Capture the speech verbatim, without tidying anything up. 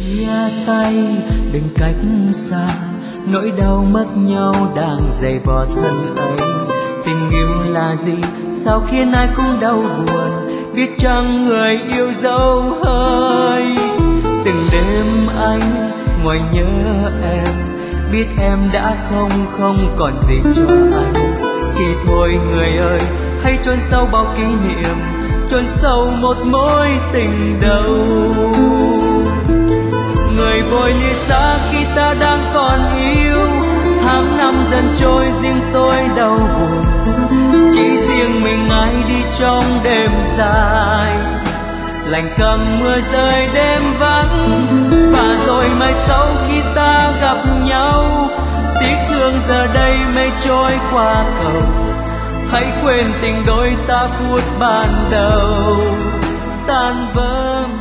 chia tay đừng cách xa, nỗi đau mất nhau đang dày vò thân ấy. Tình yêu là gì sao khiến ai cũng đau buồn, biết chăng người yêu dấu hơi. Từng đêm anh ngoài nhớ em, biết em đã không không còn gì cho anh. Thì thôi người ơi, hãy chôn sâu bao kỷ niệm, chôn sâu một mối tình đầu. Người vội lìa xa khi ta đang còn yêu, tháng năm dần trôi riêng tôi đau buồn. Chỉ riêng mình ai đi trong đêm dài, lạnh căm mưa rơi đêm vắng. Và rồi mai sau khi ta gặp nhau, tiếc thương giờ đây mây trôi qua cầu. Hãy quên tình đôi ta phút ban đầu tan vỡ.